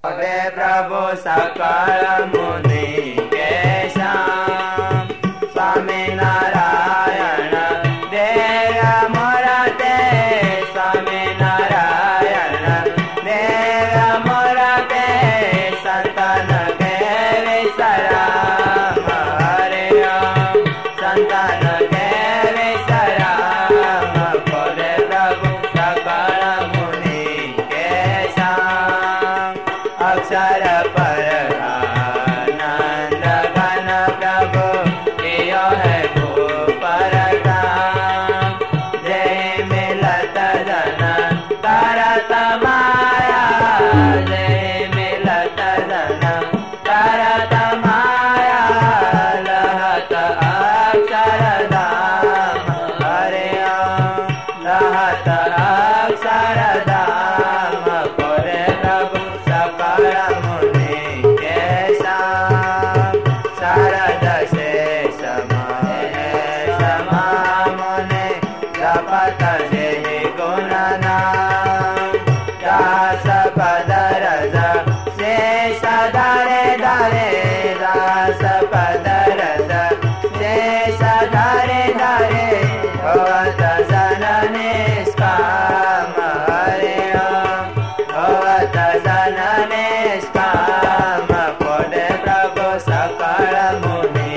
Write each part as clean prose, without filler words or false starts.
પ્રભુ સકળ મુનિ કેશા સ્વામિનારાયણ દેવ મોરતે સ્વામિનારાયણ દેવ મોરતે સંતન કે વિસરામ હરે સંતન કે વિસરામ બોલે પ્રભુ સકળ મુનિ કેશા અક્ષર પર આનંદ ઘન પ્રભુ યો હૈ ભૂપરતા જય મિલત જન તરત માયા જય મિલત જન તરત માયા લહત અક્ષરધામ હરે લહત અક્ષરધામ કોરે પ્રભુ સકળ મુનિ કેશા શારદ શેષ મુનિ જપત જે ગુણનામ દાસ પદ રજ શેષ ધરે ધરે દાસ પદ રજ શેષ ધરે ધરે ભવત જન નિષ્કામ હરે ભવત જન નિષ્કામ કોડે પ્રભુ સકળ મુનિ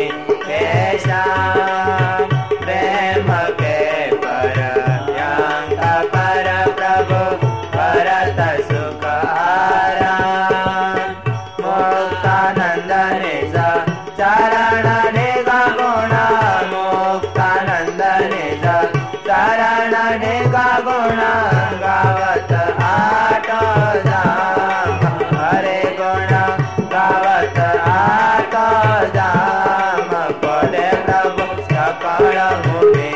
કેશા પ્રેમ કે પરયાંક પર પ્રભુ ભરત સુખ આરામ મુક્તાનંદ નિજ ચરણ નિગ ગુણ મુક્તાનંદ નિજ ચરણ નિગ ગુણ ગાવત આટો જામ હરે ગુણ ગાવત આટો જામ બોલે પ્રભુ સકળ મુનિ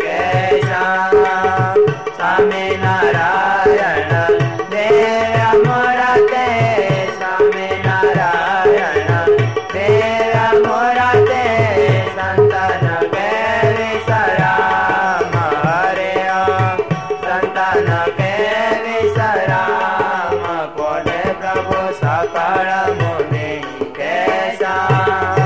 કેશા સ્વામિનારાયણ દેવ મોરતે સ્વામિનારાયણ દેવ મોરતે સંતન કે વિસરામ હરે સંતન કે વિસરામ બોલે પ્રભુ સકળ મુનિ કેશા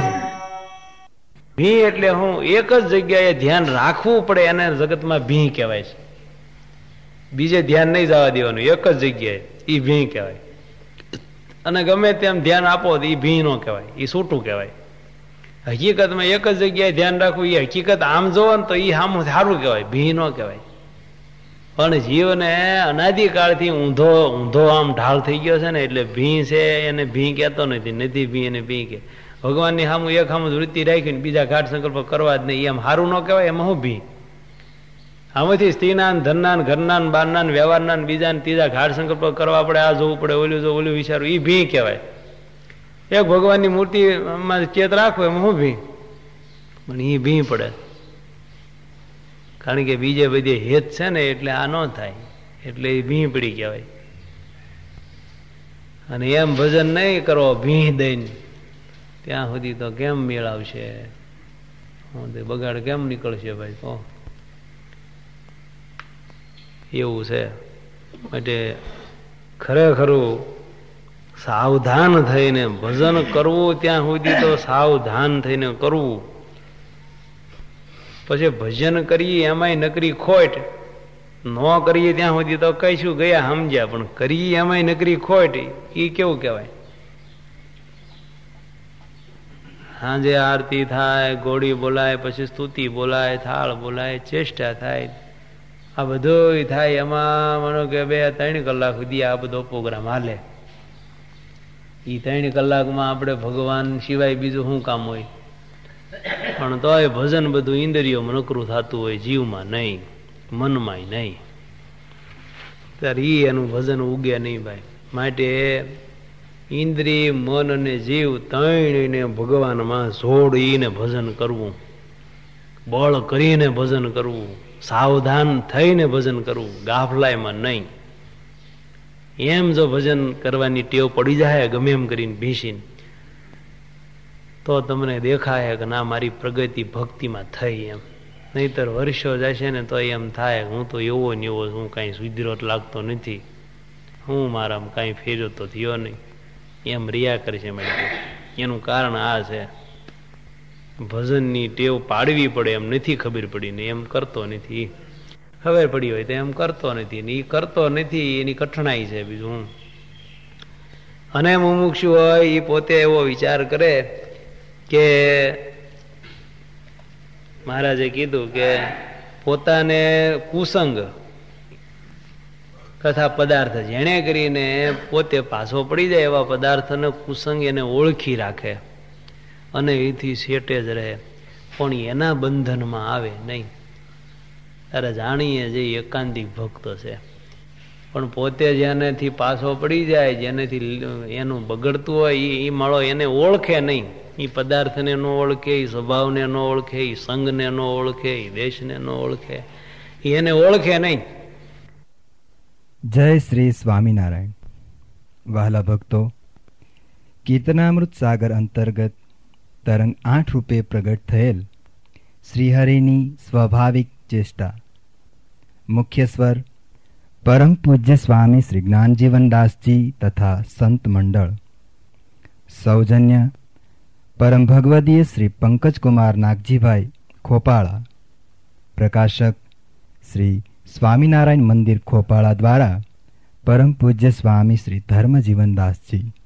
ભી એટલે હું એક જ જગ્યાએ ધ્યાન રાખવું પડે એને જગતમાં ભી કહેવાય છે. બીજે ધ્યાન નહીં જવા દેવાનું, એક જ જગ્યાએ, એ ભી કહેવાય. અને ગમે તેમ ધ્યાન આપો તો એ ભી નો કહેવાય, એ છૂટું કહેવાય. હકીકતમાં એક જ જગ્યાએ ધ્યાન રાખવું એ હકીકત આમ જોવો ને તો એ સામું સારું કહેવાય, ભી નો કહેવાય. પણ જીવને અનાદિકાળથી ઊંધો ઊંધો આમ ઢાળ થઈ ગયો છે ને, એટલે ભી છે એને ભી કહેતો નથી ભી એને ભી કે. ભગવાનની સામું એક સામું વૃત્તિ રાખીને બીજા ઘાટ સંકલ્પ કરવા જ નહીં, એમ સારું ન કહેવાય. એમાં હું ભી આમાંથી સ્ત્રીના ધનના ઘરના બારના વ્યવહારના બીજા ત્રીજા ઘાટ સંકલ્પ કરવા પડે, આ જોવું પડે, ઓલું જો ઓલું વિચારવું, એ ભી કહેવાય. એક ભગવાનની મૂર્તિમાં ચેત રાખવું એમાં હું ભી, પણ એ ભી પડે. કારણ કે બીજે બધે હેત છે ને એટલે આ ન થાય, એટલે એ ભી પડી કહેવાય. અને એમ ભજન નહીં કરો ભી દઈને, ત્યાં સુધી તો કેમ મેળ આવશે, બગાડ કેમ નીકળશે ભાઈ? તો એવું છે. માટે ખરેખરું સાવધાન થઈને ભજન કરવું, ત્યાં સુધી તો સાવધાન થઈને કરવું. પછી ભજન કરીએ એમાંય નકરી ખોટ, ન કરીએ ત્યાં સુધી તો કઈશું ગયા સમજ્યા, પણ કરીએ એમાંય નકરી ખોટ, એ કેવું કહેવાય? સાંજે આરતી થાય, ઘોડી બોલાય, પછી સ્તુતિ બોલાય, થાળ બોલાય, ચેષ્ટા થાય, આ બધું થાય. એમાં માનો કે 2-3 કલાક સુધી આ બધો પ્રોગ્રામ હાલે. એ 3 કલાકમાં આપણે ભગવાન સિવાય બીજું શું કામ હોય? પણ તોય ભજન બધું ઇન્દ્રિયોમાં નકરું થતું હોય, જીવમાં નહીં, મનમાંય નહીં. ત્યારે એનું ભજન ઉગે નહીં ભાઈ. માટે ઇન્દ્રિય, મન અને જીવ ત્રણેયને ભગવાનમાં જોડીને ભજન કરવું, બળ કરીને ભજન કરવું, સાવધાન થઈને ભજન કરવું, ગાફલાયમાં નહીં. એમ જો ભજન કરવાની ટેવ પડી જાય ગમે એમ કરીને ભીસીને, તો તમને દેખાય કે ના મારી પ્રગતિ ભક્તિમાં થઈ. એમ નહીતર વર્ષો જશે ને તો એમ થાય હું તો એવો ને એવો, હું કાંઈ સુધરો લાગતો નથી, હું મારામાં કાંઈ ફેર્યો તો થયો નહીં, એમ રિયા કરે છે. એનું કારણ આ છે, ભજનની ટેવ પાડવી પડે એમ નથી ખબર પડી ને એમ કરતો નથી. ખબર પડી હોય તો એમ કરતો નથી ને એ કરતો નથી, એની કઠણાઈ છે બીજું. અને મુમુક્ષુ હોય એ પોતે એવો વિચાર કરે કે મહારાજે કીધું કે પોતાને કુસંગ તથા પદાર્થ જેણે કરીને પોતે પાછો પડી જાય એવા પદાર્થને કુસંગ એને ઓળખી રાખે અને એથી સેટે જ રહે, પણ એના બંધનમાં આવે નહીં. ત્યારે જાણીએ જે એકાંતિક ભક્ત છે, પણ પોતે જેનેથી પાછો પડી જાય, જેનેથી એનું બગડતું હોય એ મળો એને ઓળખે નહીં. એ પદાર્થને ન ઓળખે, એ સ્વભાવને ન ઓળખે, એ સંઘને ન ઓળખે, એ દેશને ન ઓળખે, એને ઓળખે નહીં. જય શ્રી સ્વામિનારાયણ. વહાલા ભક્તો, કીર્તનામૃત સાગર અંતર્ગત તરંગ 8 રૂપે પ્રગટ થયેલ શ્રીહરિની સ્વાભાવિક ચેષ્ટા. મુખ્ય સ્વર પરમ પૂજ્ય સ્વામી શ્રી જ્ઞાનજીવનદાસજી તથા સંત મંડળ. સૌજન્ય પરમ ભગવદીય શ્રી પંકજકુમાર નાગજીભાઈ ખોપાળા. પ્રકાશક શ્રી સ્વામિનારાયણ મંદિર ખોપાળા દ્વારા પરમ પૂજ્ય સ્વામી શ્રી ધર્મજીવનદાસજી.